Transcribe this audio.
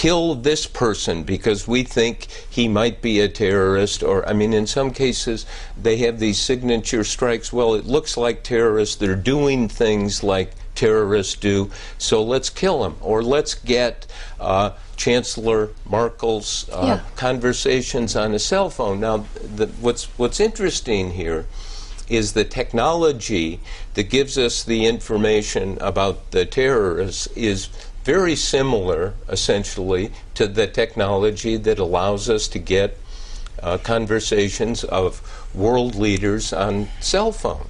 kill this person because we think he might be a terrorist, or, I mean, in some cases, they have these signature strikes. Well, it looks like terrorists. They're doing things like terrorists do, so let's kill them. Or let's get Chancellor Merkel's conversations on a cell phone. Now, what's interesting here is the technology that gives us the information about the terrorists is very similar, essentially, to the technology that allows us to get conversations of world leaders on cell phones.